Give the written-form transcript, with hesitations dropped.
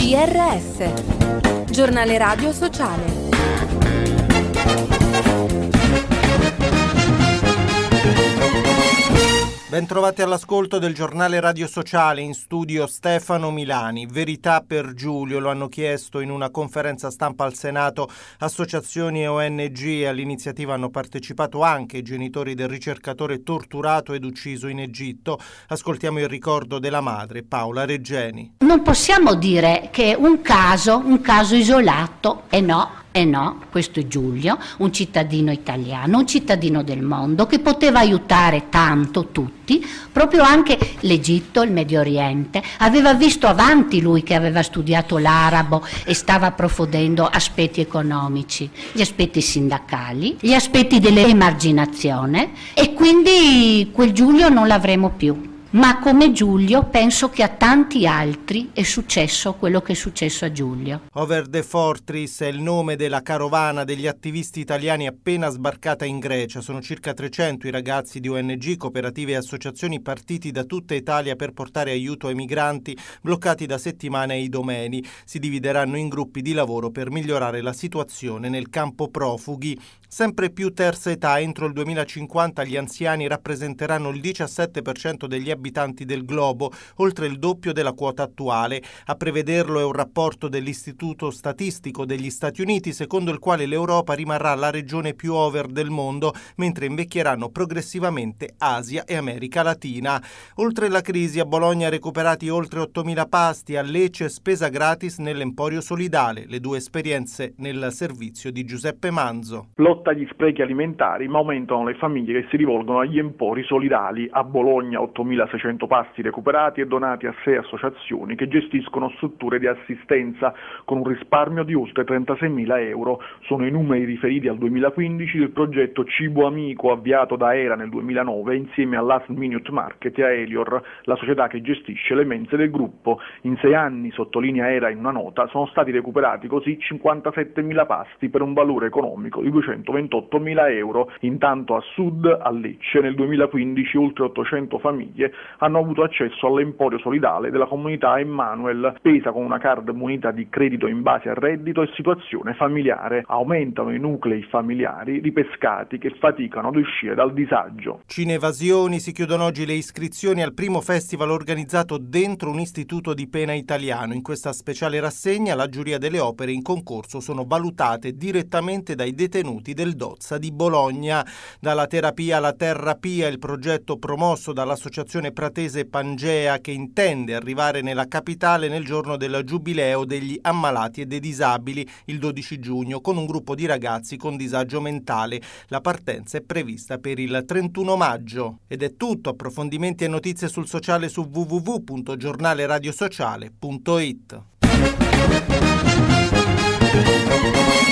GRS, Giornale Radio Sociale. Bentrovati all'ascolto del Giornale Radio Sociale, in studio Stefano Milani. Verità per Giulio, lo hanno chiesto in una conferenza stampa al Senato associazioni e ONG. All'iniziativa hanno partecipato anche i genitori del ricercatore torturato ed ucciso in Egitto. Ascoltiamo il ricordo della madre, Paola Reggeni. Non possiamo dire che è un caso isolato, no, questo è Giulio, un cittadino italiano, un cittadino del mondo che poteva aiutare tanto tutti, proprio anche l'Egitto, il Medio Oriente. Aveva visto avanti lui che aveva studiato l'arabo e stava approfondendo aspetti economici, gli aspetti sindacali, gli aspetti dell'emarginazione, e quindi quel Giulio non l'avremo più. Ma come Giulio penso che a tanti altri è successo quello che è successo a Giulio. Over the Fortress è il nome della carovana degli attivisti italiani appena sbarcata in Grecia. Sono circa 300 i ragazzi di ONG, cooperative e associazioni partiti da tutta Italia per portare aiuto ai migranti bloccati da settimane ai domeni. Si divideranno in gruppi di lavoro per migliorare la situazione nel campo profughi. Sempre più terza età, entro il 2050 gli anziani rappresenteranno il 17% degli abitanti del globo, oltre il doppio della quota attuale. A prevederlo è un rapporto dell'Istituto Statistico degli Stati Uniti, secondo il quale l'Europa rimarrà la regione più over del mondo, mentre invecchieranno progressivamente Asia e America Latina. Oltre la crisi, a Bologna recuperati oltre 8.000 pasti, a Lecce spesa gratis nell'Emporio Solidale, le due esperienze nel servizio di Giuseppe Manzo. Lotta agli sprechi alimentari, ma aumentano le famiglie che si rivolgono agli empori solidali. A Bologna 8.600 pasti recuperati e donati a 6 associazioni che gestiscono strutture di assistenza con un risparmio di oltre 36.000 euro. Sono i numeri riferiti al 2015 del progetto Cibo Amico avviato da ERA nel 2009 insieme a Last Minute Market e a Elior, la società che gestisce le mense del gruppo. In 6 anni, sottolinea ERA in una nota, sono stati recuperati così 57.000 pasti per un valore economico di 228.000 euro. Intanto a sud, a Lecce, nel 2015 oltre 800 famiglie hanno avuto accesso all'Emporio Solidale della comunità Emmanuel, spesa con una card munita di credito in base a reddito e situazione familiare. Aumentano i nuclei familiari ripescati che faticano ad uscire dal disagio. Cinevasioni, si chiudono oggi le iscrizioni al primo festival organizzato dentro un istituto di pena italiano. In questa speciale rassegna la giuria delle opere in concorso sono valutate direttamente dai detenuti del Dozza di Bologna. Dalla terapia alla terapia, il progetto promosso dall'associazione pratese Pangea, che intende arrivare nella capitale nel giorno del giubileo degli ammalati e dei disabili, il 12 giugno, con un gruppo di ragazzi con disagio mentale. La partenza è prevista per il 31 maggio. Ed è tutto. Approfondimenti e notizie sul sociale su www.giornaleradiosociale.it.